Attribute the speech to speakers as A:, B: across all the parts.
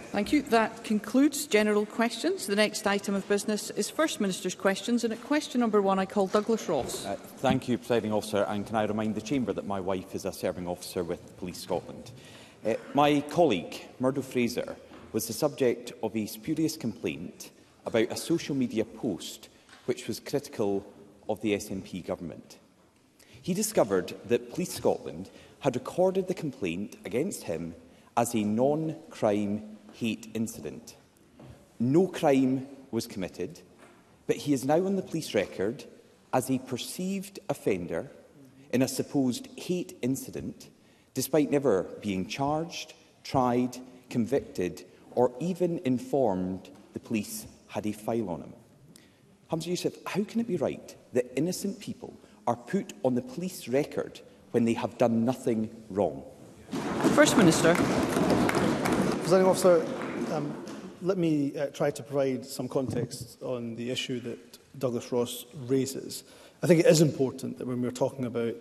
A: Thank you. That concludes general questions. The next item of business is First Minister's questions, and at question number 1 I call Douglas Ross.
B: Thank you, Presiding Officer, and can I remind the Chamber that my wife is a serving officer with Police Scotland. My colleague, Murdo Fraser, was the subject of a spurious complaint about a social media post which was critical of the SNP government. He discovered that Police Scotland had recorded the complaint against him as a non-crime hate incident. No crime was committed, but he is now on the police record as a perceived offender in a supposed hate incident, despite never being charged, tried, convicted, or even informed the police had a file on him. Humza Yousaf, how can it be right that innocent people are put on the police record when they have done nothing wrong?
A: First Minister.
C: Presiding Officer, let me try to provide some context on the issue that Douglas Ross raises. I think it is important that when we're talking about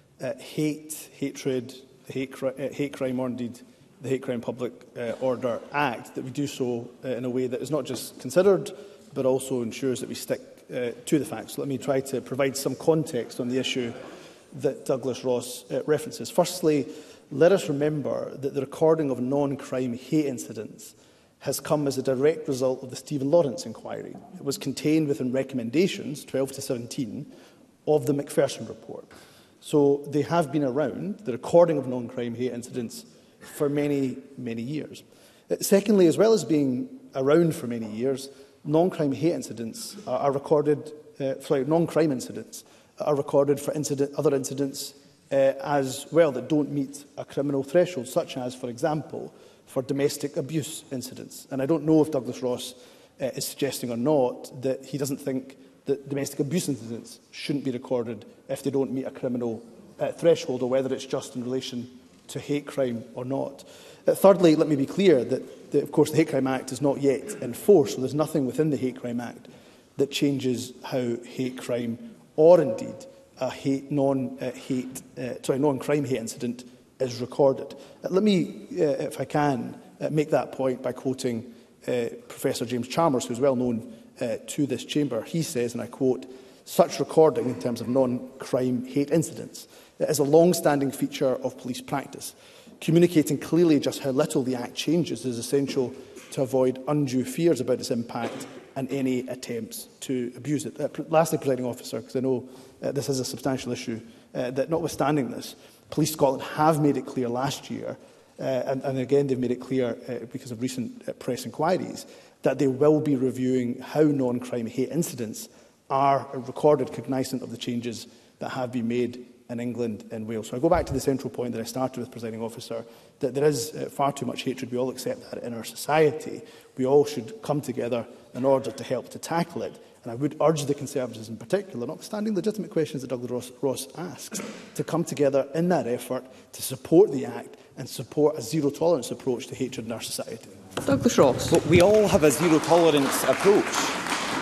C: hatred, hate crime, or indeed the Hate Crime Public Order Act, that we do so in a way that is not just considered, but also ensures that we stick to the facts. So let me try to provide some context on the issue that Douglas Ross references. Firstly, let us remember that the recording of non-crime hate incidents has come as a direct result of the Stephen Lawrence inquiry. It was contained within recommendations, 12 to 17, of the Macpherson report. So they have been around, the recording of non-crime hate incidents, for many, many years. Secondly, as well as being around for many years, non-crime hate incidents are recorded, non-crime incidents are recorded for other incidents as well that don't meet a criminal threshold, such as, for example, for domestic abuse incidents. And I don't know if Douglas Ross is suggesting or not that he doesn't think that domestic abuse incidents shouldn't be recorded if they don't meet a criminal threshold, or whether it's just in relation to hate crime or not. Thirdly, let me be clear that, of course, the Hate Crime Act is not yet in force, so there's nothing within the Hate Crime Act that changes how hate crime, or indeed a non-crime hate incident, is recorded. Let me, if I can, make that point by quoting Professor James Chalmers, who is well known to this chamber. He says, and I quote, "Such recording, in terms of non-crime hate incidents, is a long-standing feature of police practice. Communicating clearly just how little the Act changes is essential to avoid undue fears about its impact and any attempts to abuse it." Lastly, Presiding Officer, because I know this is a substantial issue, that notwithstanding this, Police Scotland have made it clear last year, and again they've made it clear because of recent press inquiries, that they will be reviewing how non-crime hate incidents are recorded, cognizant of the changes that have been made in England and Wales. So I go back to the central point that I started with, Presiding Officer, that there is far too much hatred. We all accept that in our society. We all should come together in order to help to tackle it. And I would urge the Conservatives in particular, notwithstanding legitimate questions that Douglas Ross asks, to come together in that effort to support the Act and support a zero-tolerance approach to hatred in our society.
A: Douglas Ross.
B: But we all have a zero-tolerance approach.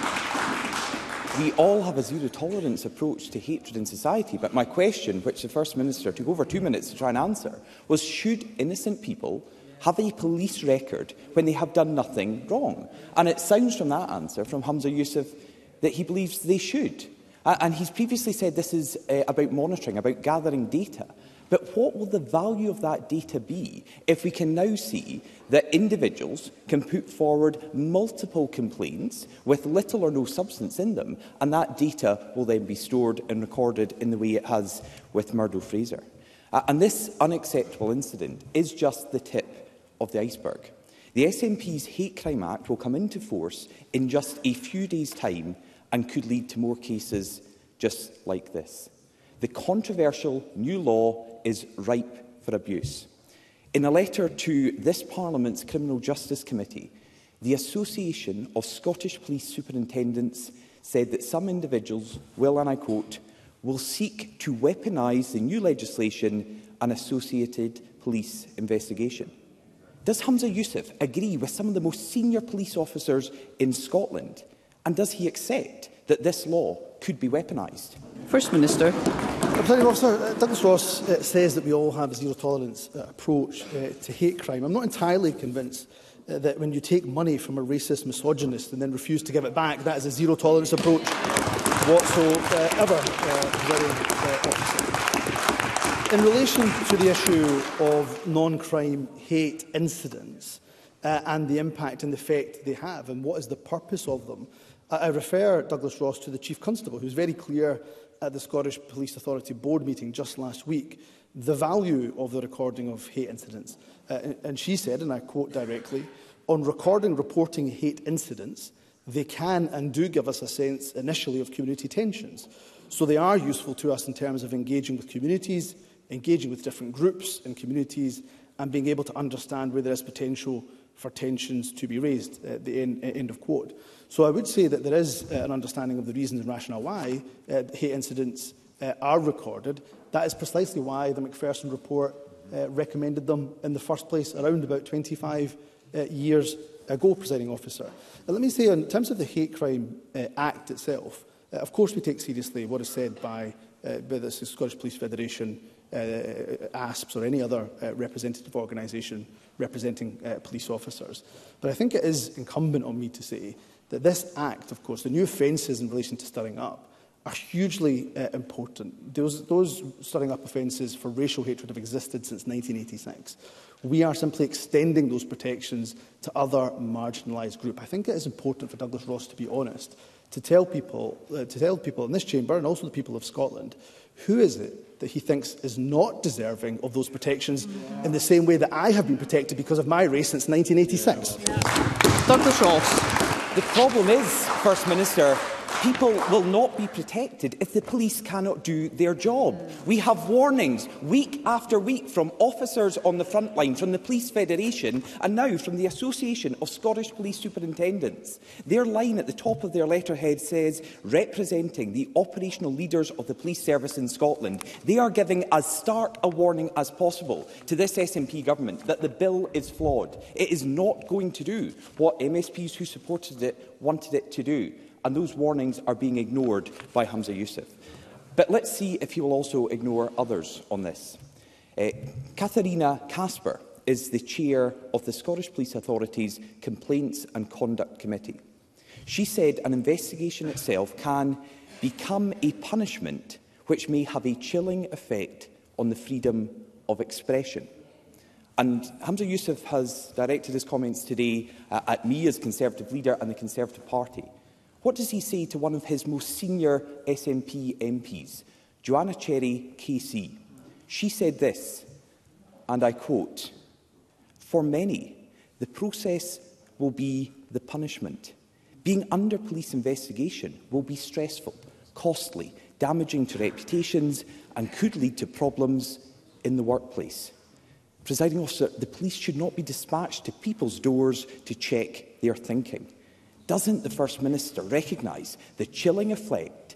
B: We all have a zero-tolerance approach to hatred in society. But my question, which the First Minister took over 2 minutes to try and answer, was should innocent people have a police record when they have done nothing wrong? And it sounds from that answer, from Humza Yousaf, that he believes they should. And he's previously said this is about monitoring, about gathering data. But what will the value of that data be if we can now see that individuals can put forward multiple complaints with little or no substance in them, and that data will then be stored and recorded in the way it has with Murdo Fraser? And this unacceptable incident is just the tip of the iceberg. The SNP's Hate Crime Act will come into force in just a few days' time and could lead to more cases just like this. The controversial new law is ripe for abuse. In a letter to this Parliament's Criminal Justice Committee, the Association of Scottish Police Superintendents said that some individuals will, and I quote, will seek to weaponise the new legislation and associated police investigation. Does Humza Yousaf agree with some of the most senior police officers in Scotland? And does he accept that this law could be weaponised?
A: First Minister.
C: Presiding Officer, Douglas Ross says that we all have a zero-tolerance approach to hate crime. I'm not entirely convinced that when you take money from a racist misogynist and then refuse to give it back, that is a zero-tolerance approach whatsoever. In relation to the issue of non-crime hate incidents and the impact and the effect they have and what is the purpose of them, I refer Douglas Ross to the Chief Constable, who was very clear at the Scottish Police Authority board meeting just last week the value of the recording of hate incidents. And she said, and I quote directly, "On reporting hate incidents, they can and do give us a sense initially of community tensions. So they are useful to us in terms of engaging with communities, engaging with different groups and communities, and being able to understand where there is potential for tensions to be raised." At the end of quote. So I would say that there is an understanding of the reasons and rationale why hate incidents are recorded. That is precisely why the Macpherson report recommended them in the first place around about 25 years ago, Presiding Officer. Let me say, in terms of the Hate Crime Act itself, of course we take seriously what is said by the Scottish Police Federation, ASPS or any other representative organisation representing police officers. But I think it is incumbent on me to say that this Act, of course, the new offences in relation to stirring up, are hugely important. Those stirring up offences for racial hatred have existed since 1986. We are simply extending those protections to other marginalised groups. I think it is important for Douglas Ross to be honest, to tell people in this chamber and also the people of Scotland, who is it that he thinks is not deserving of those protections in the same way that I have been protected because of my race since 1986.
A: Douglas Ross.
B: The problem is, First Minister, people will not be protected if the police cannot do their job. We have warnings week after week from officers on the front line, from the Police Federation and now from the Association of Scottish Police Superintendents. Their line at the top of their letterhead says, representing the operational leaders of the police service in Scotland, they are giving as stark a warning as possible to this SNP government that the bill is flawed. It is not going to do what MSPs who supported it wanted it to do. And those warnings are being ignored by Humza Yousaf. But let's see if he will also ignore others on this. Katharina Casper is the chair of the Scottish Police Authority's Complaints and Conduct Committee. She said an investigation itself can become a punishment which may have a chilling effect on the freedom of expression. And Humza Yousaf has directed his comments today at me as Conservative leader and the Conservative Party. What does he say to one of his most senior SNP MPs, Joanna Cherry KC? She said this, and I quote, "For many, the process will be the punishment. Being under police investigation will be stressful, costly, damaging to reputations and could lead to problems in the workplace. Presiding Officer, the police should not be dispatched to people's doors to check their thinking." Doesn't the First Minister recognise the chilling effect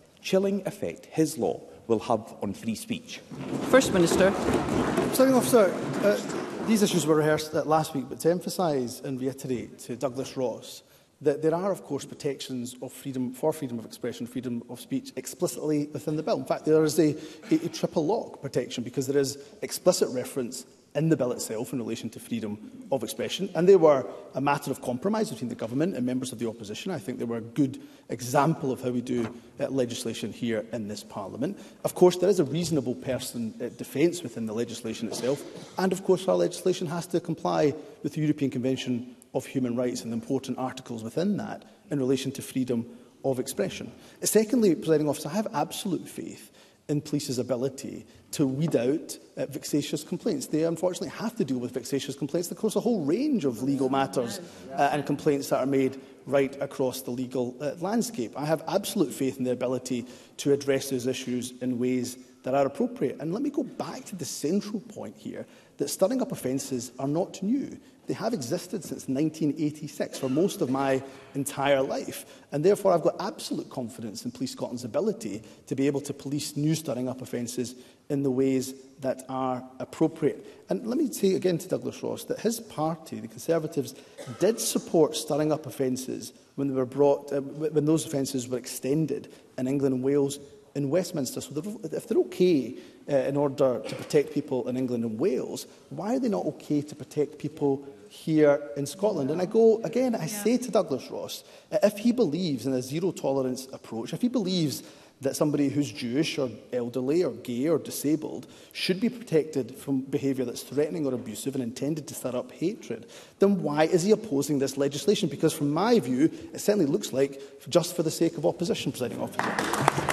B: his law will have on free speech?
A: First Minister.
C: Presiding Officer, these issues were rehearsed last week, but to emphasise and reiterate to Douglas Ross that there are, of course, protections of freedom of expression, freedom of speech explicitly within the bill. In fact, there is a triple lock protection because there is explicit reference in the bill itself in relation to freedom of expression, and they were a matter of compromise between the government and members of the opposition. I think they were a good example of how we do legislation here in this Parliament. Of course, there is a reasonable person defence within the legislation itself, and of course our legislation has to comply with the European Convention of Human Rights and the important articles within that in relation to freedom of expression. Secondly, Presiding Officer, I have absolute faith in police's ability to weed out vexatious complaints. They unfortunately have to deal with vexatious complaints. Of course, a whole range of legal matters and complaints that are made right across the legal landscape. I have absolute faith in their ability to address those issues in ways that are appropriate. And let me go back to the central point here, that stirring up offences are not new. They have existed since 1986, for most of my entire life. And therefore, I've got absolute confidence in Police Scotland's ability to be able to police new stirring up offences in the ways that are appropriate. And let me say again to Douglas Ross that his party, the Conservatives, did support stirring up offences when they were when those offences were extended in England and Wales in Westminster. So if they're okay in order to protect people in England and Wales, why are they not okay to protect people here in Scotland. And I go, again, I say to Douglas Ross, if he believes in a zero-tolerance approach, if he believes that somebody who's Jewish or elderly or gay or disabled should be protected from behaviour that's threatening or abusive and intended to stir up hatred, then why is he opposing this legislation? Because from my view, it certainly looks like just for the sake of opposition, Presiding Officer.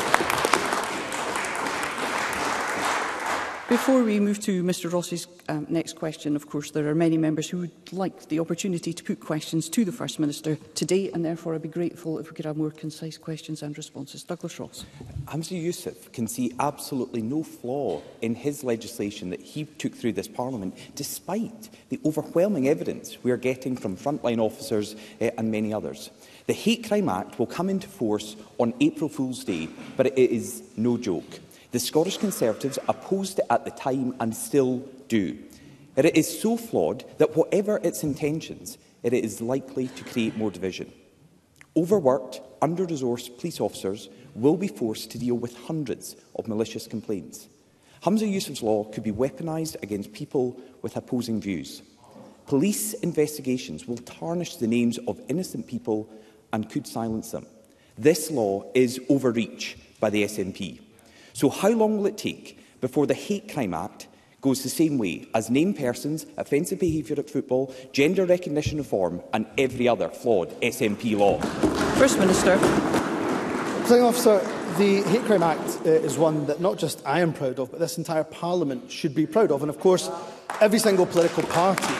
A: Before we move to Mr Ross's next question, of course, there are many members who would like the opportunity to put questions to the First Minister today, and therefore I'd be grateful if we could have more concise questions and responses. Douglas Ross.
B: Hamza Yusuf can see absolutely no flaw in his legislation that he took through this Parliament, despite the overwhelming evidence we are getting from frontline officers and many others. The Hate Crime Act will come into force on April Fool's Day, but it is no joke. The Scottish Conservatives opposed it at the time and still do. It is so flawed that whatever its intentions, it is likely to create more division. Overworked, under-resourced police officers will be forced to deal with hundreds of malicious complaints. Hamza Yusuf's law could be weaponised against people with opposing views. Police investigations will tarnish the names of innocent people and could silence them. This law is overreach by the SNP. So how long will it take before the Hate Crime Act goes the same way as named persons, offensive behaviour at football, gender recognition reform and every other flawed SNP law?
A: First Minister.
C: Presiding Officer, the Hate Crime Act is one that not just I am proud of, but this entire Parliament should be proud of. And of course, every single political party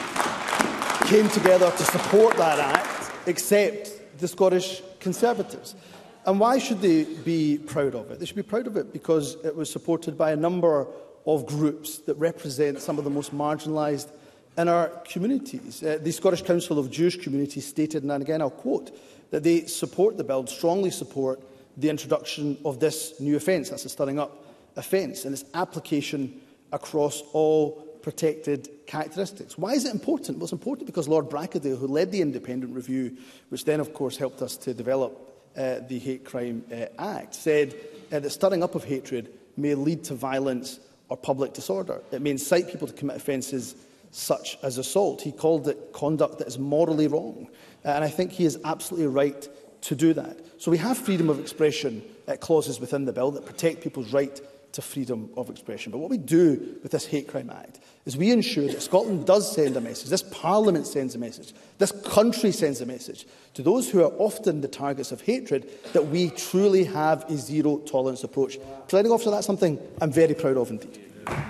C: came together to support that act, except the Scottish Conservatives. And why should they be proud of it? They should be proud of it because it was supported by a number of groups that represent some of the most marginalised in our communities. The Scottish Council of Jewish Communities stated, and again I'll quote, that they support the bill, strongly support the introduction of this new offence, that's a stirring up offence, and its application across all protected characteristics. Why is it important? Well, it's important because Lord Brackadale, who led the independent review, which then of course helped us to develop the Hate Crime Act, said that stirring up of hatred may lead to violence or public disorder. It may incite people to commit offences such as assault. He called it conduct that is morally wrong. And I think he is absolutely right to do that. So we have freedom of expression clauses within the bill that protect people's right to freedom of expression. But what we do with this Hate Crime Act is we ensure that Scotland does send a message, this Parliament sends a message, this country sends a message to those who are often the targets of hatred that we truly have a zero-tolerance approach. Presiding Officer, that's something I'm very proud of indeed.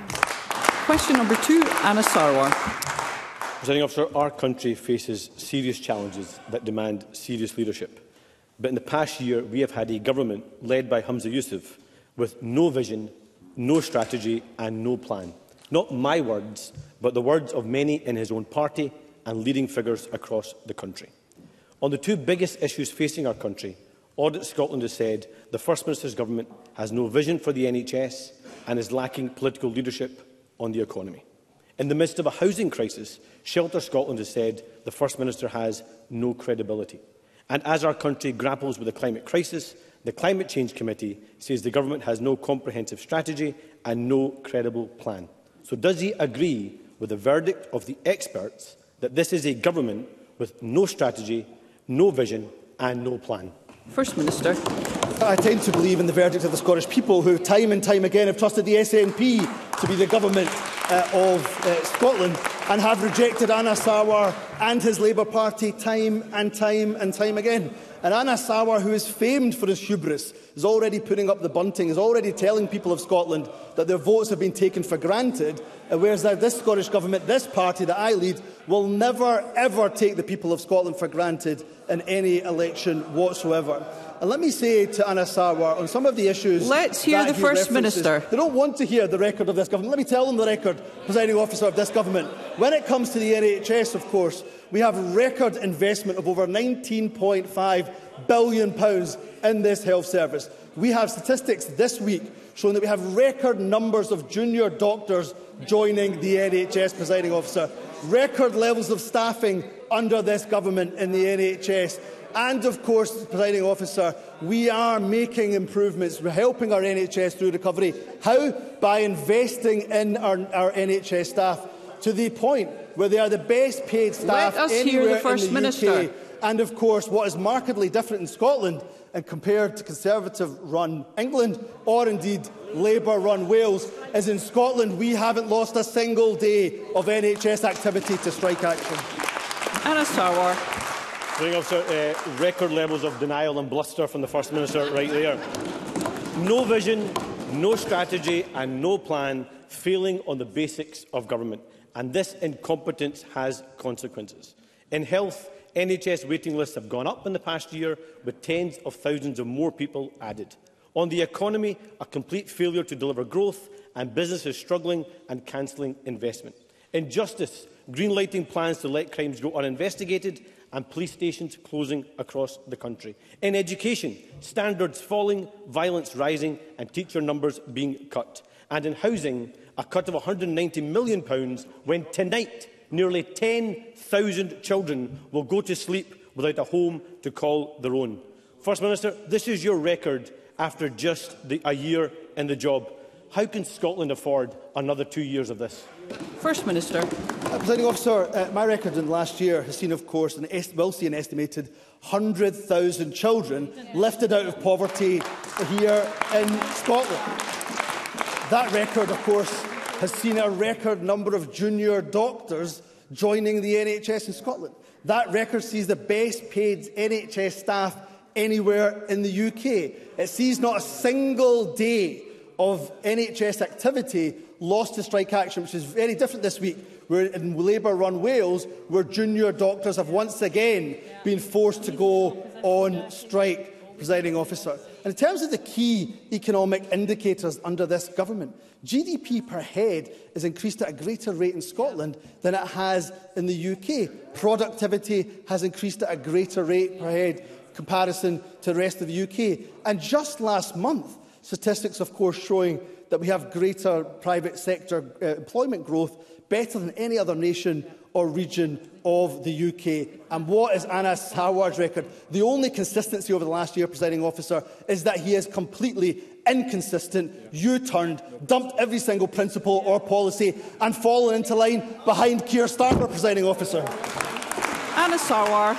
A: Question number 2, Anna Sarwar.
D: Presiding Officer, our country faces serious challenges that demand serious leadership. But in the past year, we have had a government led by Hamza Yusuf with no vision, no strategy and no plan. Not my words, but the words of many in his own party and leading figures across the country. On the two biggest issues facing our country, Audit Scotland has said the First Minister's government has no vision for the NHS and is lacking political leadership on the economy. In the midst of a housing crisis, Shelter Scotland has said the First Minister has no credibility. And as our country grapples with the climate crisis, the Climate Change Committee says the government has no comprehensive strategy and no credible plan. So does he agree with the verdict of the experts that this is a government with no strategy, no vision and no plan?
A: First Minister.
C: I tend to believe in the verdict of the Scottish people, who time and time again have trusted the SNP to be the government of Scotland and have rejected Anna Sarwar and his Labour Party time and time again. And Anna Sarwar, who is famed for his hubris, is already putting up the bunting, is already telling people of Scotland that their votes have been taken for granted, whereas this Scottish Government, this party that I lead, will never, ever take the people of Scotland for granted in any election whatsoever. And let me say to Anna Sarwar, on some of the issues...
A: Let's hear the First Minister.
C: They don't want to hear the record of this government. Let me tell them the record, Presiding Officer, of this government. When it comes to the NHS, of course, we have record investment of over £19.5 billion in this health service. We have statistics this week showing that we have record numbers of junior doctors joining the NHS, Presiding Officer. Record levels of staffing under this government in the NHS. And, of course, Presiding Officer, we are making improvements. We're helping our NHS through recovery. How? By investing in our NHS staff, to the point where they are the best paid staff anywhere in the UK. And of course, what is markedly different in Scotland and compared to Conservative-run England, or indeed Labour-run Wales, is in Scotland we haven't lost a single day of NHS activity to strike action.
A: Anna Sarwar.
D: Record levels of denial and bluster from the First Minister right there. No vision, no strategy and no plan, failing on the basics of government. And this incompetence has consequences. In health, NHS waiting lists have gone up in the past year, with tens of thousands of more people added. On the economy, a complete failure to deliver growth, and businesses struggling and cancelling investment. In justice, greenlighting plans to let crimes go uninvestigated, and police stations closing across the country. In education, standards falling, violence rising, and teacher numbers being cut. And in housing, a cut of £190 million, when tonight nearly 10,000 children will go to sleep without a home to call their own. First Minister, this is your record after just a year in the job. How can Scotland afford another 2 years of this?
A: First Minister.
C: Presiding Officer, my record in the last year has seen, of course, will see an estimated 100,000 children lifted out of poverty here in Scotland. That record, of course, has seen a record number of junior doctors joining the NHS in Scotland. That record sees the best paid NHS staff anywhere in the UK. It sees not a single day of NHS activity lost to strike action, which is very different this week, where in Labour-run Wales, where junior doctors have once again been forced to go on strike, Presiding Officer. And in terms of the key economic indicators under this government, GDP per head is increased at a greater rate in Scotland than it has in the UK. Productivity has increased at a greater rate per head comparison to the rest of the UK. And just last month, statistics, of course, showing that we have greater private sector employment growth, better than any other nation or region of the UK. And what is Anna Sarwar's record? The only consistency over the last year, Presiding Officer, is that he is completely inconsistent, U-turned, dumped every single principle or policy and fallen into line behind Keir Starmer, Presiding Officer.
A: Anna Sarwar.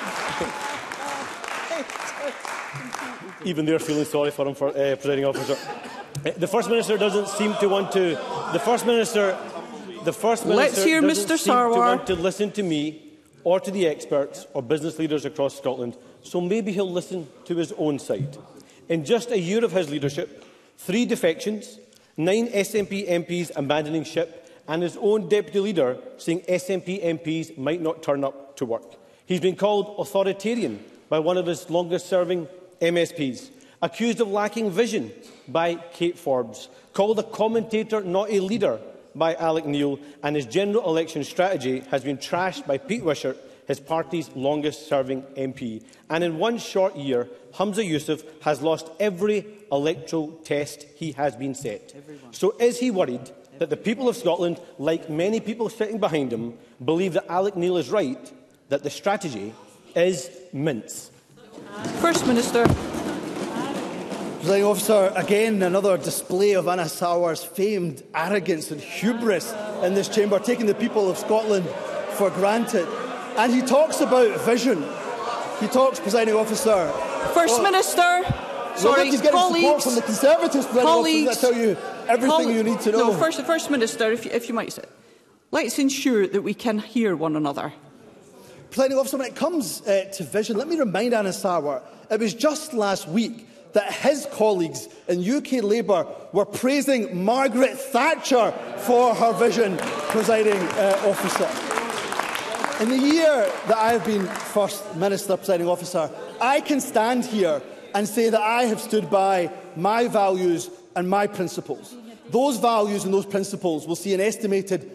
D: Even they're feeling sorry for him, Presiding Officer. The First Minister doesn't seem to want to. The First Minister
A: Let's hear
D: doesn't
A: Mr.
D: seem
A: Sarwar.
D: to want to listen to me or to the experts or business leaders across Scotland. So maybe he'll listen to his own side. In just a year of his leadership, 3 defections, 9 SNP MPs abandoning ship, and his own deputy leader saying SNP MPs might not turn up to work. He's been called authoritarian by one of his longest-serving MSPs, accused of lacking vision by Kate Forbes, called a commentator, not a leader, by Alec Neil, and his general election strategy has been trashed by Pete Wishart, his party's longest-serving MP. And in one short year, Humza Yousaf has lost every electoral test he has been set. So is he worried that the people of Scotland, like many people sitting behind him, believe that Alec Neil is right, that the strategy is mince?
A: First Minister.
C: Presiding Officer, again another display of Anna Sarwar's famed arrogance and hubris in this chamber, taking the people of Scotland for granted. And he talks about vision. He talks, Presiding Officer.
A: First Minister.
C: Sorry, he's getting support from the Conservatives, Presiding Officer. That tell you everything you need to know.
A: No, First Minister, if you might sit. Let's ensure that we can hear one another.
C: Presiding Officer, when it comes to vision, let me remind Anna Sarwar, it was just last week that his colleagues in UK Labour were praising Margaret Thatcher for her vision, Presiding Officer. In the year that I have been First Minister, Presiding Officer, I can stand here and say that I have stood by my values and my principles. Those values and those principles will see an estimated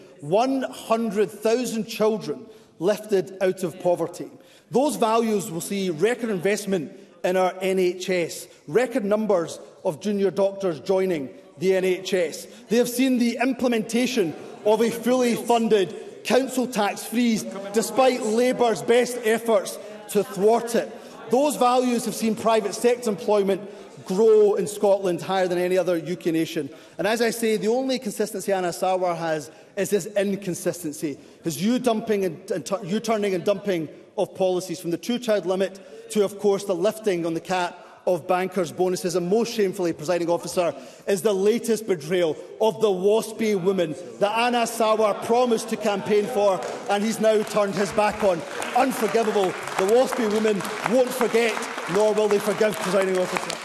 C: 100,000 children lifted out of poverty. Those values will see record investment in our NHS, record numbers of junior doctors joining the NHS. They have seen the implementation of a fully funded council tax freeze, despite Labour's best efforts to thwart it. Those values have seen private sector employment grow in Scotland higher than any other UK nation. And as I say, the only consistency Anna Sawar has is this inconsistency, his U-turning and dumping of policies, from the two-child limit to, of course, the lifting on the cap of bankers' bonuses, and most shamefully, Presiding Officer, is the latest betrayal of the WASPy women that Anna Sawar promised to campaign for, and he's now turned his back on. Unforgivable. The WASPy women won't forget, nor will they forgive, Presiding Officer.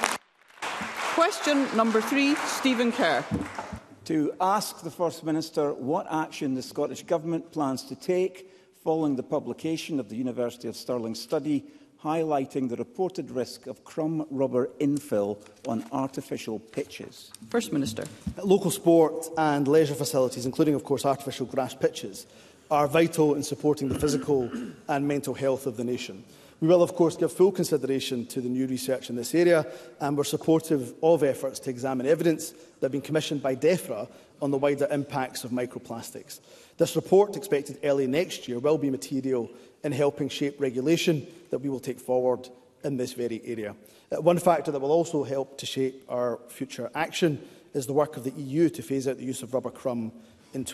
A: Question number 3, Stephen Kerr.
E: To ask the First Minister what action the Scottish Government plans to take following the publication of the University of Stirling study highlighting the reported risk of crumb rubber infill on artificial pitches.
A: First Minister.
C: Local sport and leisure facilities, including, of course, artificial grass pitches, are vital in supporting the physical and mental health of the nation. We will, of course, give full consideration to the new research in this area, and we're supportive of efforts to examine evidence that have been commissioned by DEFRA on the wider impacts of microplastics. This report, expected early next year, will be material in helping shape regulation that we will take forward in this very area. One factor that will also help to shape our future action is the work of the EU to phase out the use of rubber crumb in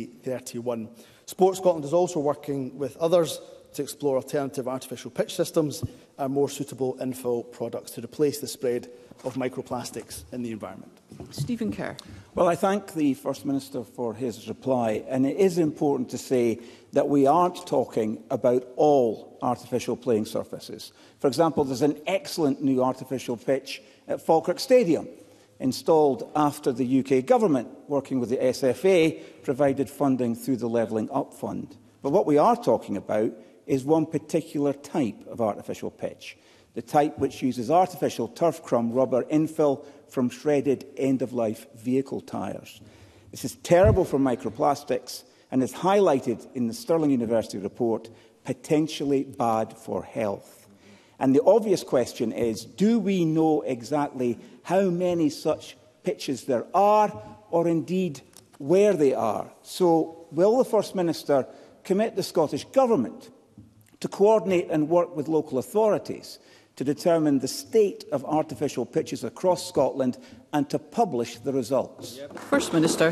C: 2031. Sport Scotland is also working with others to explore alternative artificial pitch systems and more suitable infill products to replace the spread of microplastics in the environment.
A: Stephen Kerr.
E: Well, I thank the First Minister for his reply, and it is important to say that we aren't talking about all artificial playing surfaces. For example, there's an excellent new artificial pitch at Falkirk Stadium, installed after the UK Government, working with the SFA, provided funding through the Levelling Up Fund. But what we are talking about is one particular type of artificial pitch, the type which uses artificial turf crumb rubber infill from shredded end-of-life vehicle tyres. This is terrible for microplastics and is highlighted in the Stirling University report, potentially bad for health. And the obvious question is, do we know exactly how many such pitches there are, or indeed where they are? So will the First Minister commit the Scottish Government to coordinate and work with local authorities to determine the state of artificial pitches across Scotland and to publish the results?
A: First Minister.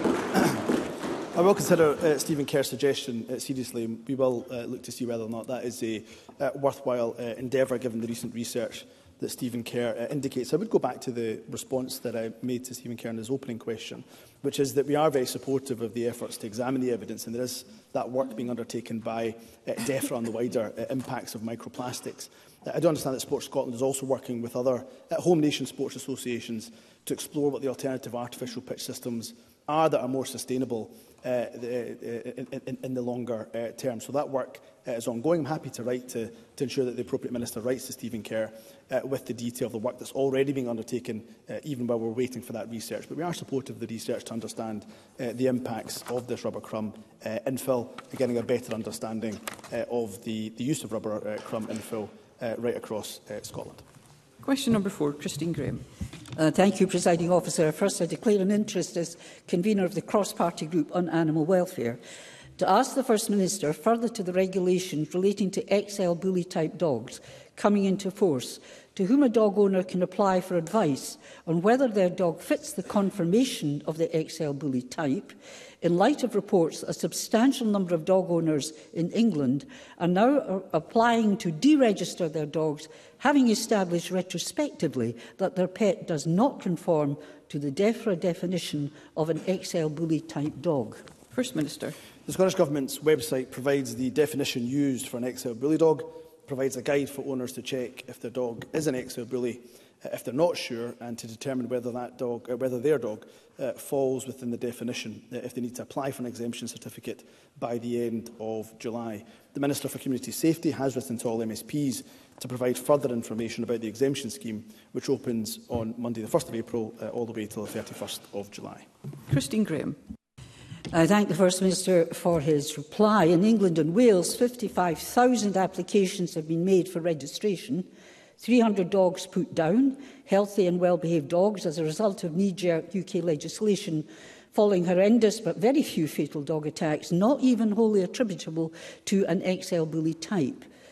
C: I will consider Stephen Kerr's suggestion seriously. We will look to see whether or not that is a worthwhile endeavour, given the recent research that Stephen Kerr indicates. I would go back to the response that I made to Stephen Kerr in his opening question, which is that we are very supportive of the efforts to examine the evidence, and there is that work being undertaken by DEFRA on the wider impacts of microplastics. I do understand that Sport Scotland is also working with other home nation sports associations to explore what the alternative artificial pitch systems are that are more sustainable in the longer term. So that work is ongoing. I'm happy to write to ensure that the appropriate minister writes to Stephen Kerr with the detail of the work that's already being undertaken, even while we're waiting for that research. But we are supportive of the research to understand the impacts of this rubber crumb infill, and getting a better understanding of the use of rubber crumb infill right across Scotland.
A: Question number 4, Christine Graham.
F: Thank you, Presiding Officer. First, I declare an interest as convener of the cross-party group on animal welfare to ask the First Minister, further to the regulations relating to XL bully-type dogs coming into force, to whom a dog owner can apply for advice on whether their dog fits the confirmation of the XL bully type, in light of reports a substantial number of dog owners in England are now applying to deregister their dogs, having established retrospectively that their pet does not conform to the DEFRA definition of an XL bully type dog.
A: First Minister.
C: The Scottish Government's website provides the definition used for an XL bully dog, provides a guide for owners to check if their dog is an XL bully, if they're not sure, and to determine whether their dog falls within the definition, if they need to apply for an exemption certificate by the end of July. The Minister for Community Safety has written to all MSPs to provide further information about the exemption scheme, which opens on Monday the 1st of April all the way till the 31st of July.
A: Christine Graham.
F: I thank the First Minister for his reply. In England and Wales, 55,000 applications have been made for registration, 300 dogs put down, healthy and well-behaved dogs, as a result of knee-jerk UK legislation following horrendous but very few fatal dog attacks, not even wholly attributable to an XL bully type.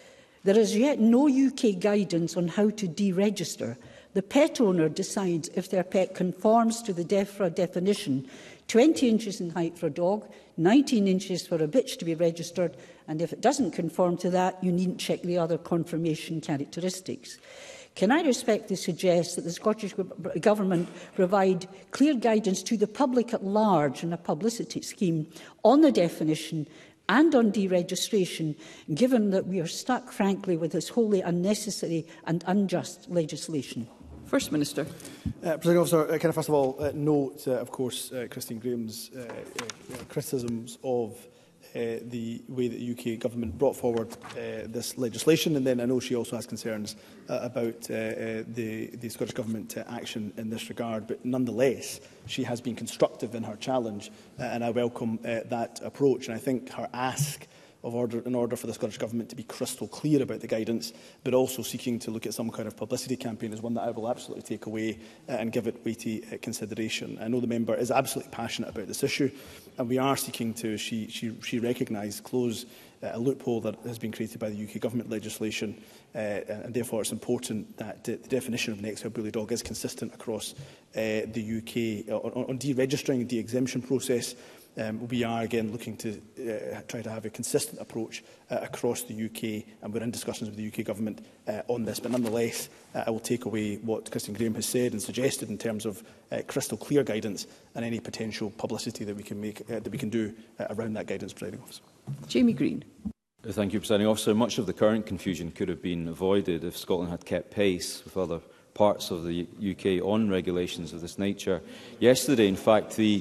F: There is yet no UK guidance on how to deregister. The pet owner decides if their pet conforms to the DEFRA definition: 20 inches in height for a dog, 19 inches for a bitch to be registered, and if it doesn't conform to that, you needn't check the other confirmation characteristics. Can I respectfully suggest that the Scottish Government provide clear guidance to the public at large in a publicity scheme on the definition and on deregistration, given that we are stuck, frankly, with this wholly unnecessary and unjust legislation?
A: First Minister.
C: Presiding Officer, can I first of all note, of course, Christine Graham's criticisms of the way that the UK Government brought forward this legislation, and then I know she also has concerns about the Scottish Government action in this regard, but nonetheless she has been constructive in her challenge, and I welcome that approach. And I think her ask in order for the Scottish Government to be crystal clear about the guidance, but also seeking to look at some kind of publicity campaign, is one that I will absolutely take away and give it weighty consideration. I know the member is absolutely passionate about this issue, and we are seeking to, she recognised, close a loophole that has been created by the UK Government legislation, and therefore it's important that the definition of an XL bully dog is consistent across the UK. On deregistering and de-exemption process, we are again looking to try to have a consistent approach across the UK, and we're in discussions with the UK Government on this. But nonetheless, I will take away what Christine Graham has said and suggested in terms of crystal clear guidance and any potential publicity that we can make, that we can do around that guidance, Presiding Officer.
A: Jamie Green.
G: Thank you, Presiding Officer. Much of the current confusion could have been avoided if Scotland had kept pace with other parts of the UK on regulations of this nature. Yesterday, in fact, the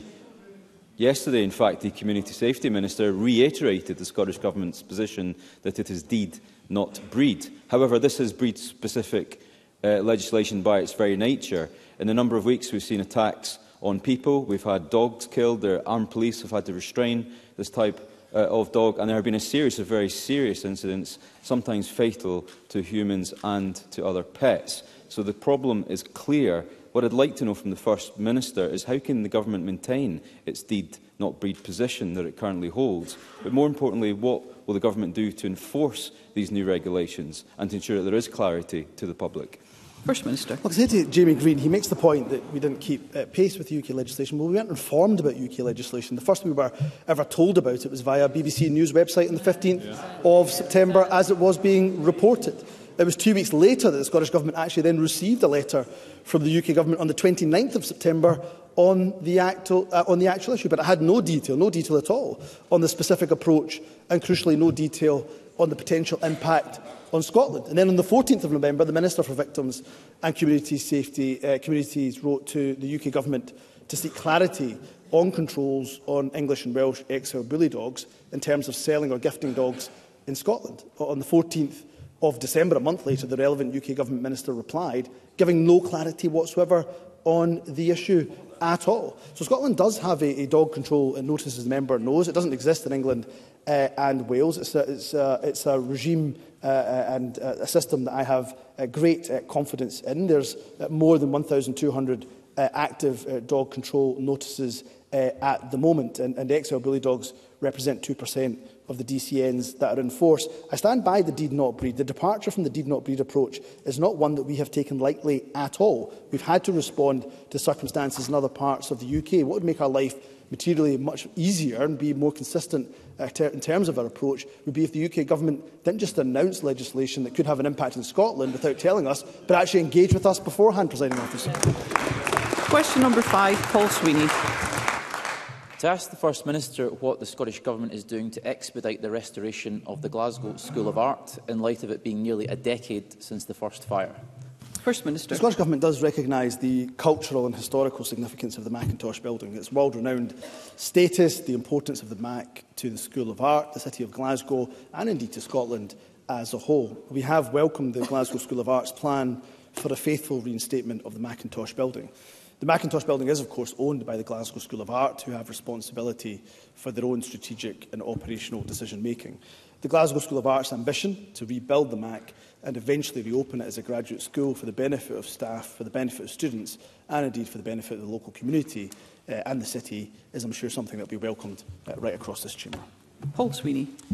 G: Community Safety Minister reiterated the Scottish Government's position that it is deed, not breed. However, this is breed-specific legislation by its very nature. In a number of weeks, we've seen attacks on people. We've had dogs killed. The armed police have had to restrain this type of dog, and there have been a series of very serious incidents, sometimes fatal to humans and to other pets. So the problem is clear. What I'd like to know from the First Minister is how can the Government maintain its deed, not breed position that it currently holds? But more importantly, what will the Government do to enforce these new regulations and to ensure that there is clarity to the public?
A: First Minister.
C: Look, I say to Jamie Green, he makes the point that we didn't keep pace with UK legislation. Well, we weren't informed about UK legislation. The first we were ever told about it was via BBC News website on the 15th of September as it was being reported. It was 2 weeks later that the Scottish Government actually then received a letter from the UK Government on the 29th of September on the actual issue. But it had no detail at all on the specific approach, and crucially no detail on the potential impact on Scotland. And then on the 14th of November, the Minister for Victims and Community Safety Communities wrote to the UK Government to seek clarity on controls on English and Welsh XL bully dogs in terms of selling or gifting dogs in Scotland. On the 14th of December, a month later, the relevant UK Government Minister replied, giving no clarity whatsoever on the issue at all. So Scotland does have a dog control notice, as the member knows. It doesn't exist in England and Wales. It's a regime and a system that I have great confidence in. There's more than 1,200 active dog control notices at the moment, and XL bully dogs represent 2% of the DCNs that are in force. I stand by the deed not breed. The departure from the deed not breed approach is not one that we have taken lightly at all. We've had to respond to circumstances in other parts of the UK. What would make our life materially much easier and be more consistent in terms of our approach would be if the UK Government didn't just announce legislation that could have an impact in Scotland without telling us, but actually engage with us beforehand, Presiding Officer.
A: Question number 5, Paul Sweeney.
H: To ask the First Minister what the Scottish Government is doing to expedite the restoration of the Glasgow School of Art in light of it being nearly a decade since the first fire.
A: First Minister.
C: The Scottish Government does recognise the cultural and historical significance of the Mackintosh building, its world-renowned status, the importance of the Mac to the School of Art, the City of Glasgow and indeed to Scotland as a whole. We have welcomed the Glasgow School of Art's plan for a faithful reinstatement of the Mackintosh building. The Mackintosh building is, of course, owned by the Glasgow School of Art, who have responsibility for their own strategic and operational decision-making. The Glasgow School of Art's ambition to rebuild the Mac and eventually reopen it as a graduate school for the benefit of staff, for the benefit of students, and indeed for the benefit of the local community and the city is, I'm sure, something that will be welcomed right across this chamber.
A: Paul Sweeney.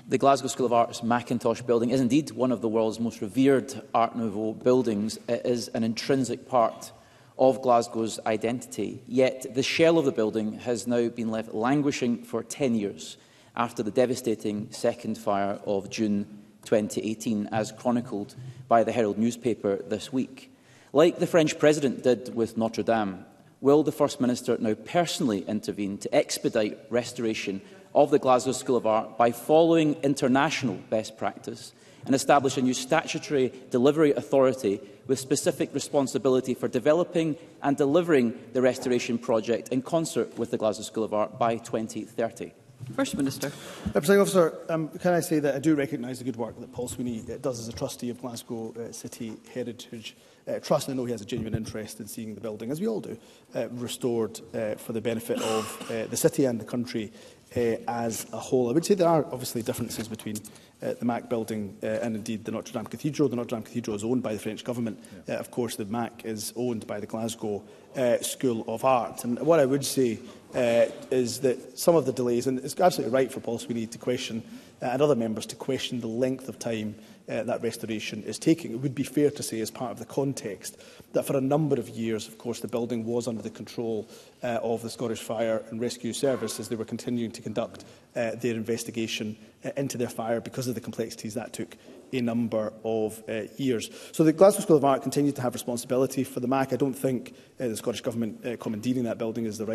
H: The Glasgow School of Art's Mackintosh building is indeed one of the world's most revered Art Nouveau buildings. It is an intrinsic part of Glasgow's identity. Yet the shell of the building has now been left languishing for 10 years after the devastating second fire of June 2018, as chronicled by the Herald newspaper this week. Like the French President did with Notre Dame, will the First Minister now personally intervene to expedite restoration of the Glasgow School of Art by following international best practice and establish a new statutory delivery authority with specific responsibility for developing and delivering the restoration project in concert with the Glasgow School of Art by 2030?
A: First Minister.
C: Presiding Officer, can I say that I do recognise the good work that Paul Sweeney does as a trustee of Glasgow City Heritage Trust. I know he has a genuine interest in seeing the building, as we all do, restored for the benefit of the city and the country as a whole. I would say there are obviously differences between the MAC building and indeed the Notre Dame Cathedral. The Notre Dame Cathedral is owned by the French government. Of course, the MAC is owned by the Glasgow School of Art. And what I would say is that some of the delays, and it's absolutely right for Paul Sweeney to question, and other members to question the length of time that restoration is taking. It would be fair to say, as part of the context, that for a number of years, of course, the building was under the control of the Scottish Fire and Rescue Service as they were continuing to conduct their investigation into their fire. Because of the complexities, that took a number of years. So the Glasgow School of Art continues to have responsibility for the MAC. I don't think the Scottish Government commandeering that building is the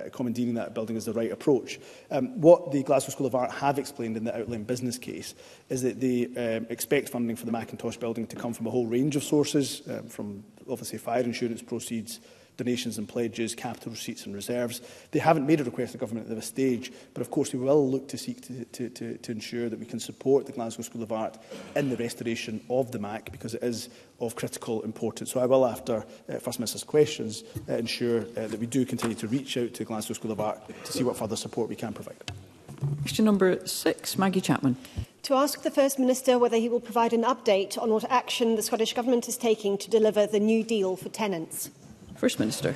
C: right approach. What the Glasgow School of Art have explained in the outline business case is that they expect funding for the Mackintosh building to come from a whole range of sources, from obviously fire insurance proceeds, donations and pledges, capital receipts and reserves. They haven't made a request to government at this stage, but of course we will look to seek to ensure that we can support the Glasgow School of Art in the restoration of the MAC, because it is of critical importance. So I will, after First Minister's questions, ensure that we do continue to reach out to Glasgow School of Art to see what further support we can provide.
A: Question number 6, Maggie Chapman.
I: To ask the First Minister whether he will provide an update on what action the Scottish Government is taking to deliver the new deal for tenants.
A: First Minister.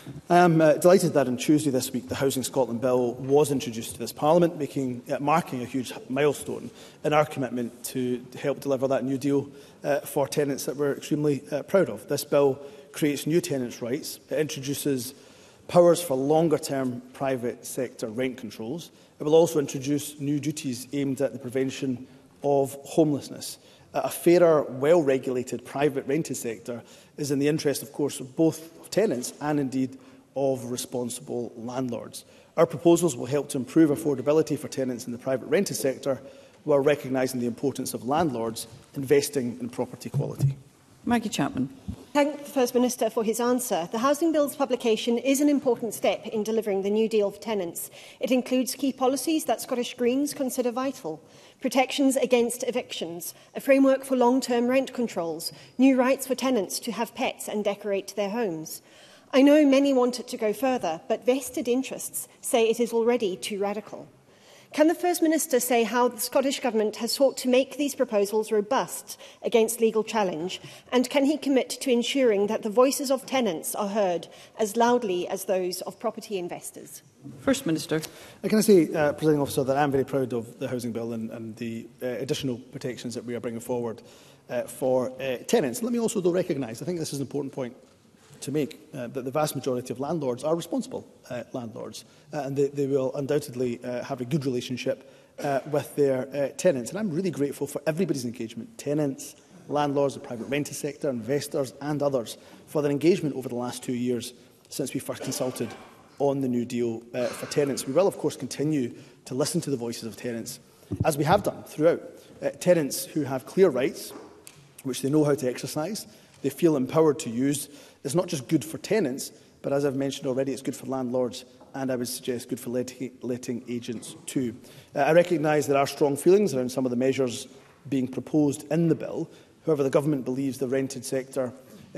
C: I am delighted that on Tuesday this week the Housing Scotland Bill was introduced to this Parliament, marking a huge milestone in our commitment to help deliver that new deal for tenants that we're extremely proud of. This bill creates new tenants' rights. It introduces powers for longer-term private sector rent controls. It will also introduce new duties aimed at the prevention of homelessness. A fairer, well-regulated private rented sector is in the interest, of course, of both tenants and indeed of responsible landlords. Our proposals will help to improve affordability for tenants in the private rented sector, while recognising the importance of landlords investing in property quality.
A: Maggie Chapman.
I: Thank the First Minister for his answer. The Housing Bill's publication is an important step in delivering the new deal for tenants. It includes key policies that Scottish Greens consider vital: protections against evictions, a framework for long-term rent controls, new rights for tenants to have pets and decorate their homes. I know many want it to go further, but vested interests say it is already too radical. Can the First Minister say how the Scottish Government has sought to make these proposals robust against legal challenge, and can he commit to ensuring that the voices of tenants are heard as loudly as those of property investors?
A: First Minister.
C: Can I say, Presiding Officer, that I am very proud of the Housing Bill and the additional protections that we are bringing forward for tenants. Let me also, though, recognise, I think this is an important point to make, that the vast majority of landlords are responsible landlords, and they will undoubtedly have a good relationship with their tenants. And I'm really grateful for everybody's engagement, tenants, landlords, the private rented sector, investors and others, for their engagement over the last 2 years since we first consulted on the new deal for tenants. We will, of course, continue to listen to the voices of tenants, as we have done throughout. Tenants who have clear rights, which they know how to exercise, they feel empowered to use. It's not just good for tenants, but as I've mentioned already, it's good for landlords, and I would suggest good for letting agents too. I recognise there are strong feelings around some of the measures being proposed in the bill. However, the Government believes the rented sector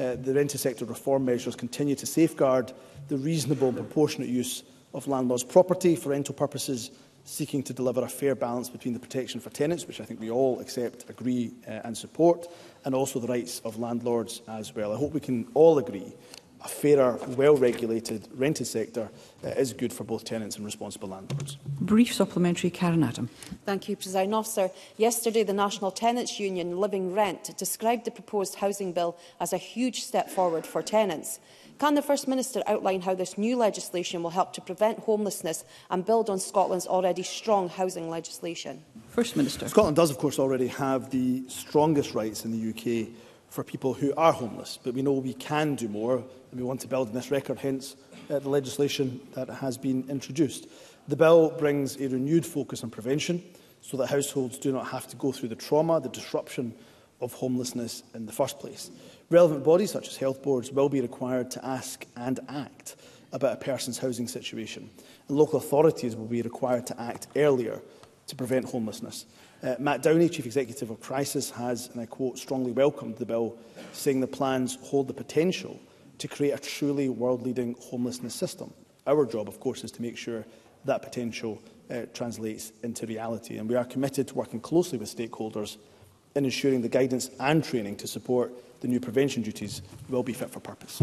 C: reform measures continue to safeguard the reasonable and proportionate use of landlords' property for rental purposes, seeking to deliver a fair balance between the protection for tenants, which I think we all accept, agree and support, and also the rights of landlords as well. I hope we can all agree a fairer, well-regulated rented sector is good for both tenants and responsible landlords.
A: Brief supplementary, Karen Adam.
J: Thank you, Presiding Officer. Yesterday, the National Tenants Union Living Rent described the proposed housing bill as a huge step forward for tenants. Can the First Minister outline how this new legislation will help to prevent homelessness and build on Scotland's already strong housing legislation?
A: First Minister.
C: Scotland does, of course, already have the strongest rights in the UK for people who are homeless, but we know we can do more, and we want to build on this record, hence the legislation that has been introduced. The bill brings a renewed focus on prevention, so that households do not have to go through the trauma, the disruption of homelessness in the first place. Relevant bodies, such as health boards, will be required to ask and act about a person's housing situation, and local authorities will be required to act earlier to prevent homelessness. Matt Downey, Chief Executive of Crisis, has, and I quote, strongly welcomed the bill, saying the plans hold the potential to create a truly world-leading homelessness system. Our job, of course, is to make sure that potential translates into reality, and we are committed to working closely with stakeholders in ensuring the guidance and training to support the new prevention duties will be fit for purpose.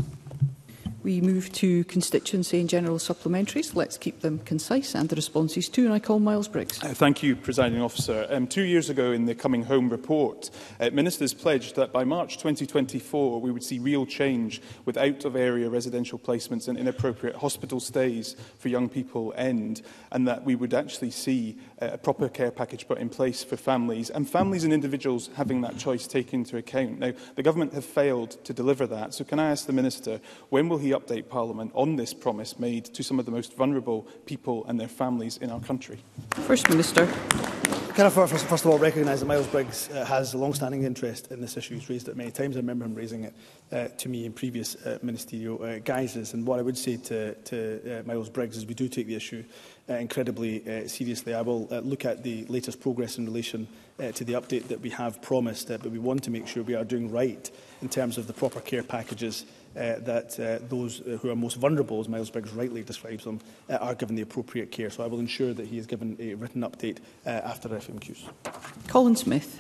A: We move to constituency and general supplementaries. Let's keep them concise and the responses too. And I call Miles Briggs.
K: Thank you, Presiding Officer. 2 years ago in the Coming Home report, ministers pledged that by March 2024 we would see real change with out-of-area residential placements and inappropriate hospital stays for young people end, and that we would actually see a proper care package put in place for families, and families and individuals having that choice taken into account. Now, the government have failed to deliver that, so can I ask the Minister, when will he update Parliament on this promise made to some of the most vulnerable people and their families in our country?
A: First Minister.
C: Can I first of all recognise that Miles Briggs has a long-standing interest in this issue. He's raised it many times. I remember him raising it to me in previous ministerial guises. And what I would say to Miles Briggs is we do take the issue incredibly seriously. I will look at the latest progress in relation to the update that we have promised, but we want to make sure we are doing right in terms of the proper care packages that those who are most vulnerable, as Miles Briggs rightly describes them, are given the appropriate care. So I will ensure that he is given a written update after FMQs.
A: Colin Smith.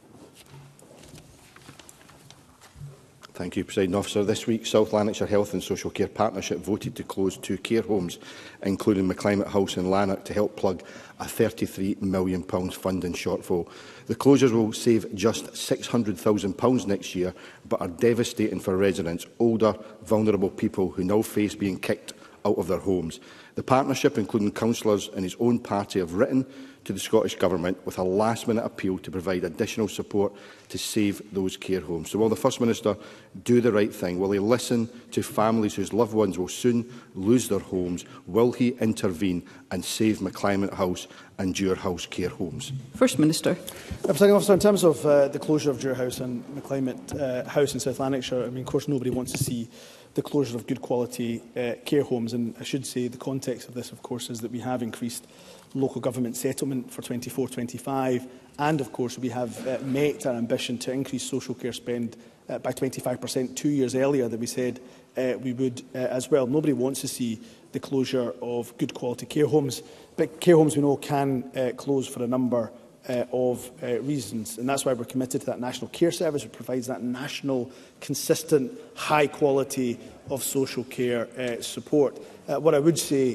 L: Thank you, Presiding Officer. This week, South Lanarkshire Health and Social Care Partnership voted to close 2 care homes, including McClimate House in Lanark, to help plug a £33 million funding shortfall. The closures will save just £600,000 next year, but are devastating for residents, older, vulnerable people who now face being kicked out of their homes. The partnership, including councillors in his own party, have written to the Scottish Government with a last-minute appeal to provide additional support to save those care homes. So will the First Minister do the right thing? Will he listen to families whose loved ones will soon lose their homes? Will he intervene and save McClimate House and Dure House care homes?
A: First Minister.
C: Presiding Officer, in terms of the closure of Dure House and McClimate House in South Lanarkshire, I mean, of course, nobody wants to see the closure of good quality care homes. And I should say the context of this, of course, is that we have increased local government settlement for 24-25, and of course we have met our ambition to increase social care spend by 25% 2 years earlier than we said we would as well. Nobody wants to see the closure of good quality care homes, but care homes we know can close for a number of reasons, and that's why we're committed to that National Care Service, which provides that national, consistent, high quality of social care support. What I would say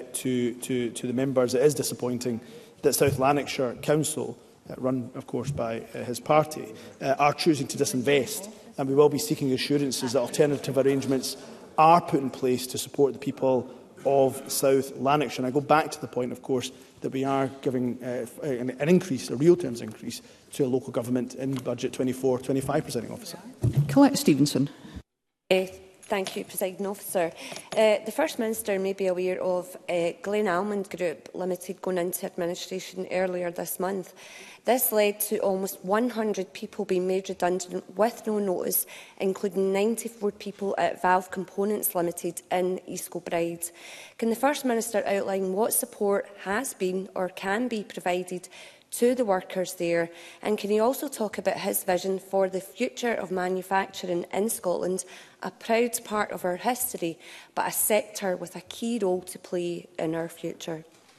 C: to the members, it is disappointing that South Lanarkshire Council, run of course by his party, are choosing to disinvest, and we will be seeking assurances that alternative arrangements are put in place to support the people of South Lanarkshire. And I go back to the point, of course, that we are giving an increase, a real terms increase, to a local government in Budget 24-25, Presiding Officer.
A: Colette Stevenson.
M: Thank you, Presiding Officer. The First Minister may be aware of Glen Almond Group Limited going into administration earlier this month. This led to almost 100 people being made redundant with no notice, including 94 people at Valve Components Limited in East Kilbride. Can the First Minister outline what support has been or can be provided to the workers there, and can he also talk about his vision for the future of manufacturing in Scotland, a proud part of our history, but a sector with a key role to play in our future?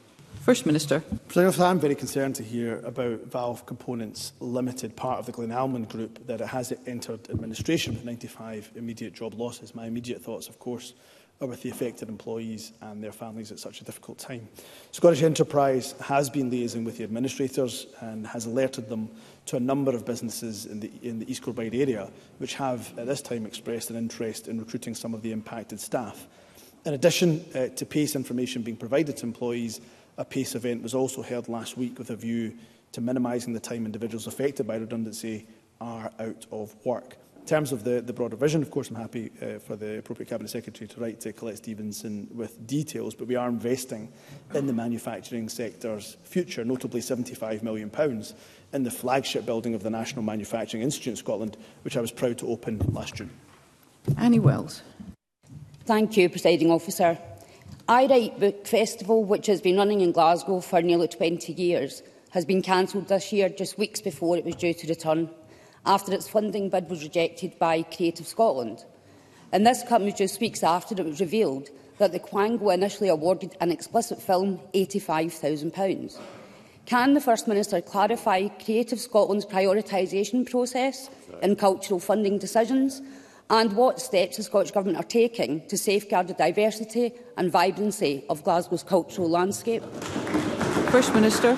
A: First Minister.
C: I'm very concerned to hear about Valve Components Limited, part of the Glenalmond Group, that it has entered administration with 95 immediate job losses. My immediate thoughts, of course, are with the affected employees and their families at such a difficult time. Scottish Enterprise has been liaising with the administrators and has alerted them to a number of businesses in the East Kilbride area which have at this time expressed an interest in recruiting some of the impacted staff. In addition to PACE information being provided to employees, a PACE event was also held last week with a view to minimising the time individuals affected by redundancy are out of work. In terms of the broader vision, of course, I'm happy for the appropriate Cabinet Secretary to write to Colette Stevenson with details, but we are investing in the manufacturing sector's future, notably £75 million in the flagship building of the National Manufacturing Institute in Scotland, which I was proud to open last June.
A: Annie Wells.
N: Thank you, Presiding Officer. I Write Book Festival, which has been running in Glasgow for nearly 20 years, has been cancelled this year, just weeks before it was due to return, after its funding bid was rejected by Creative Scotland. And this comes just weeks after it was revealed that the Quango initially awarded an explicit film £85,000. Can the First Minister clarify Creative Scotland's prioritisation process in cultural funding decisions, and what steps the Scottish Government are taking to safeguard the diversity and vibrancy of Glasgow's cultural landscape?
A: First Minister.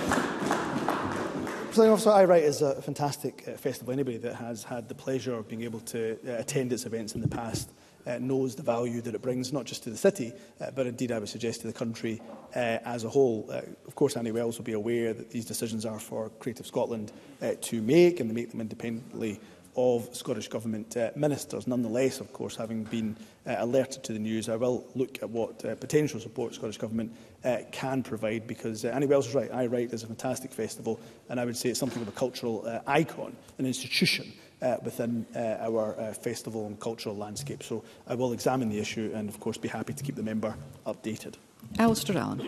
C: Presiding Officer, I Write is a fantastic festival. Anybody that has had the pleasure of being able to attend its events in the past knows the value that it brings, not just to the city, but indeed, I would suggest, to the country as a whole. Of course, Annie Wells will be aware that these decisions are for Creative Scotland to make, and they make them independently of Scottish Government ministers. Nonetheless, of course, having been alerted to the news, I will look at what potential support Scottish Government can provide, because Annie Wells is right. I Write is a fantastic festival, and I would say it's something of a cultural icon, an institution within our festival and cultural landscape. So I will examine the issue and, of course, be happy to keep the member updated.
A: Alistair Allen.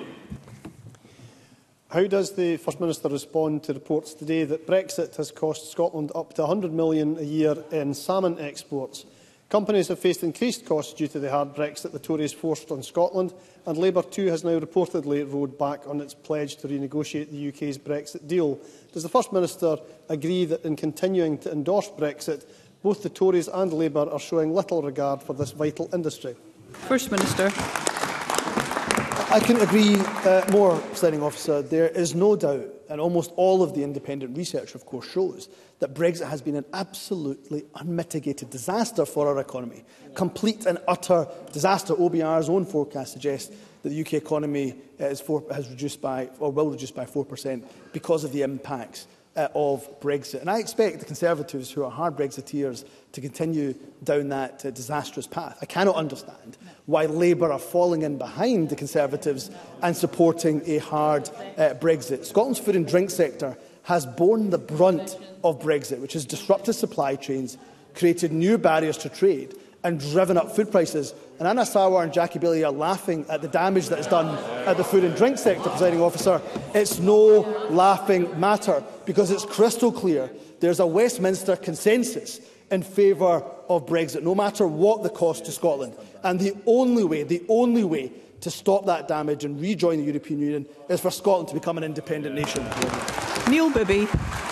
O: How does the First Minister respond to reports today that Brexit has cost Scotland up to £100 million a year in salmon exports? Companies have faced increased costs due to the hard Brexit the Tories forced on Scotland, and Labour too has now reportedly rowed back on its pledge to renegotiate the UK's Brexit deal. Does the First Minister agree that in continuing to endorse Brexit, both the Tories and Labour are showing little regard for this vital industry?
A: First Minister.
C: I couldn't agree more, Presiding Officer. There is no doubt, and almost all of the independent research, of course, shows that Brexit has been an absolutely unmitigated disaster for our economy. Complete and utter disaster. OBR's own forecast suggests that the UK economy has reduced by, or will reduce by 4% because of the impacts of Brexit. And I expect the Conservatives, who are hard Brexiteers, to continue down that disastrous path. I cannot understand why Labour are falling in behind the Conservatives and supporting a hard Brexit. Scotland's food and drink sector has borne the brunt of Brexit, which has disrupted supply chains, created new barriers to trade and driven up food prices. And Anna Sawar and Jackie Bailey are laughing at the damage that is done at the food and drink sector, Presiding Officer. It's no laughing matter, because it's crystal clear there's a Westminster consensus in favour of Brexit, no matter what the cost to Scotland. And the only way to stop that damage and rejoin the European Union is for Scotland to become an independent nation.
A: Neil Bibby.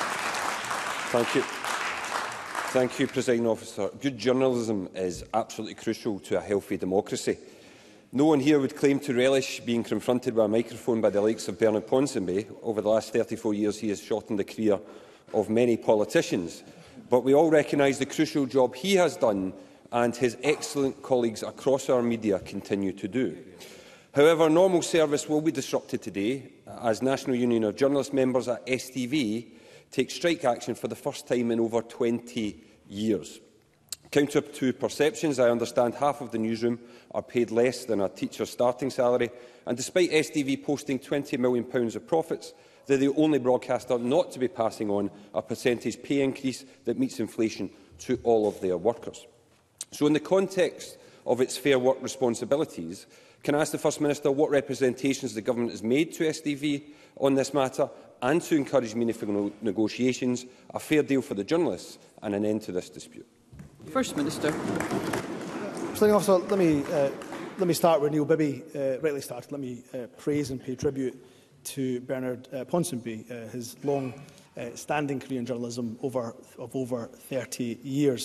P: Thank you, Presiding Officer. Good journalism is absolutely crucial to a healthy democracy. No one here would claim to relish being confronted by a microphone by the likes of Bernard Ponsonby. Over the last 34 years, he has shortened the career of many politicians. But we all recognise the crucial job he has done and his excellent colleagues across our media continue to do. However, normal service will be disrupted today as National Union of Journalists members at STV take strike action for the first time in over 20 years. Counter to perceptions, I understand half of the newsroom are paid less than a teacher's starting salary, and despite STV posting £20 million of profits, they're the only broadcaster not to be passing on a percentage pay increase that meets inflation to all of their workers. So in the context of its Fair Work responsibilities, can I ask the First Minister what representations the Government has made to STV on this matter, and to encourage meaningful negotiations, a fair deal for the journalists and an end to this dispute?
A: First Minister.
C: Presiding Officer, let me start where Neil Bibby rightly started. Let me praise and pay tribute to Bernard Ponsonby, his long standing career in journalism of over 30 years.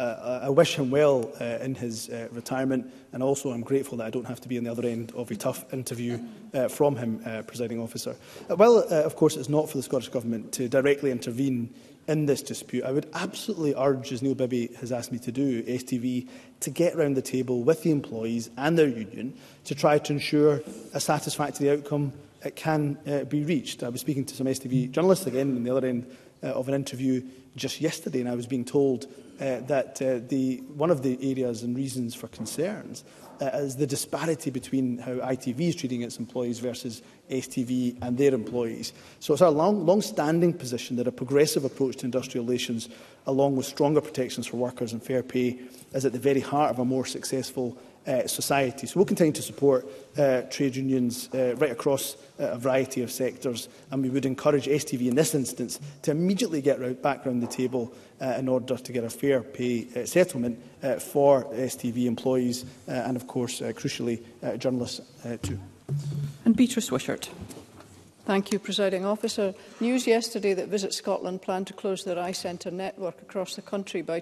C: I wish him well in his retirement, and also I'm grateful that I don't have to be on the other end of a tough interview from him, Presiding Officer. While, of course, it's not for the Scottish Government to directly intervene in this dispute, I would absolutely urge, as Neil Bibby has asked me to do, STV to get round the table with the employees and their union to try to ensure a satisfactory outcome can be reached. I was speaking to some STV journalists again on the other end of an interview just yesterday, and I was being told that one of the areas and reasons for concerns is the disparity between how ITV is treating its employees versus STV and their employees. So it's our long-standing position that a progressive approach to industrial relations, along with stronger protections for workers and fair pay, is at the very heart of a more successful society. So we'll continue to support trade unions right across a variety of sectors, and we would encourage STV in this instance to immediately get back round the table in order to get a fair pay settlement for STV employees and, of course, crucially, journalists too.
A: And Beatrice Wishart.
Q: Thank you, Presiding Officer. News yesterday that Visit Scotland plan to close their eye centre network across the country by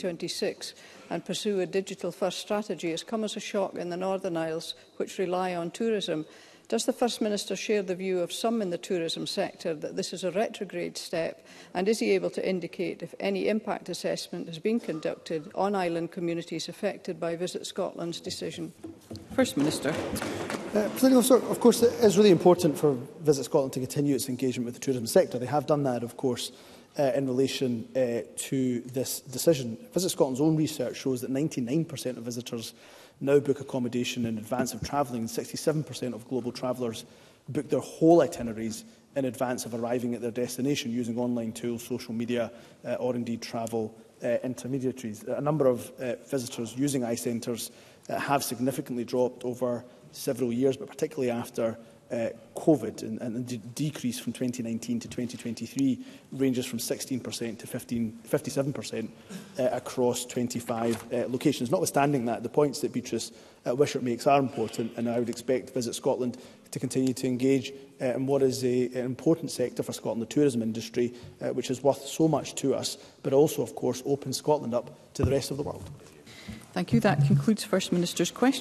Q: 2026 and pursue a digital-first strategy has come as a shock in the Northern Isles, which rely on tourism. Does the First Minister share the view of some in the tourism sector that this is a retrograde step, and is he able to indicate if any impact assessment has been conducted on island communities affected by Visit Scotland's decision?
A: First Minister.
C: Presiding Officer, of course, it is really important for Visit Scotland to continue its engagement with the tourism sector. They have done that, of course, in relation to this decision. Visit Scotland's own research shows that 99% of visitors now book accommodation in advance of travelling, and 67% of global travellers book their whole itineraries in advance of arriving at their destination using online tools, social media, or indeed travel intermediaries. A number of visitors using eye centres have significantly dropped over several years, but particularly after COVID, and the decrease from 2019 to 2023 ranges from 16% to 57% across 25 locations. Notwithstanding that, the points that Beatrice Wishart makes are important, and I would expect Visit Scotland to continue to engage in what is an important sector for Scotland, the tourism industry, which is worth so much to us, but also, of course, opens Scotland up to the rest of the world.
A: Thank you. That concludes First Minister's question.